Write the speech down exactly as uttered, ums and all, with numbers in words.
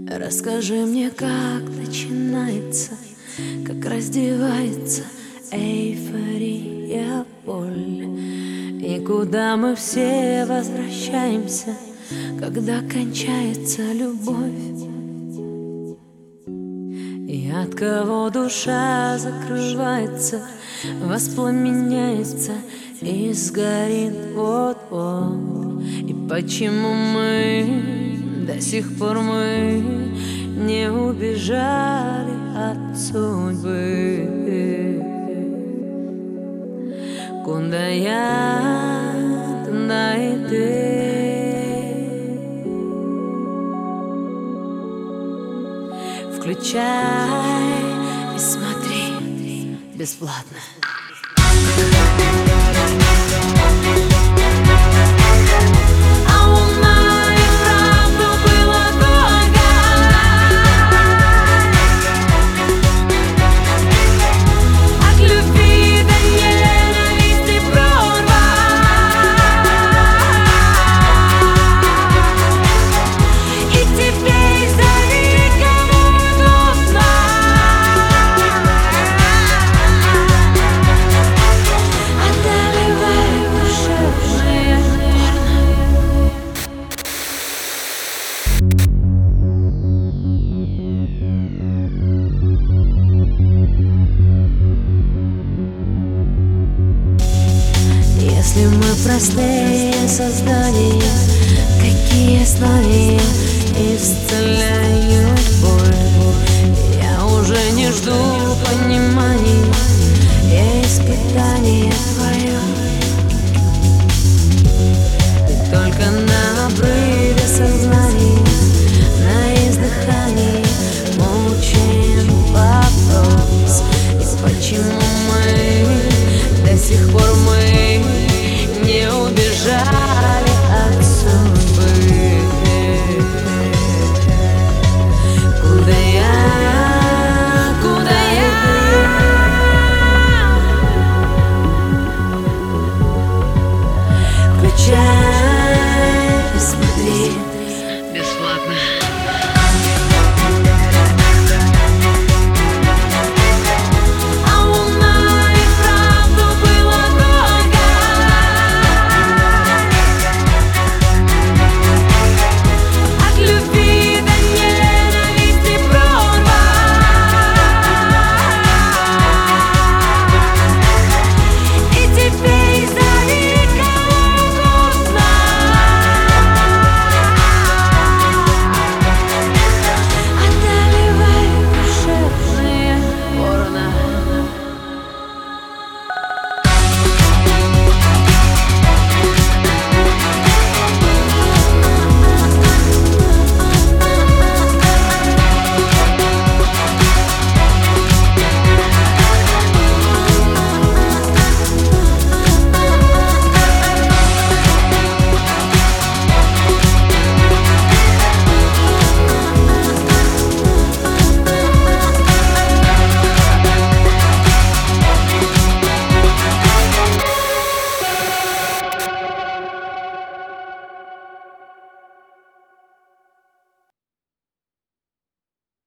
Расскажи мне, как начинается, как раздевается эйфория, боль, и куда мы все возвращаемся, когда кончается любовь, и от кого душа закрывается, воспламеняется и сгорит вот-вот. И почему мы до сих пор мы не убежали от судьбы? Куда я, туда и ты. Включай и смотри бесплатно. Если мы простые создания, какие основания исцеляют боль? Я уже не жду понимания, я испытание твое. Ты только на обрыве сознания, на издыхании мучаем вопрос. И почему мы до сих пор мы не убежали от судьбы? Куда я, куда я? Включай и смотри бесплатно.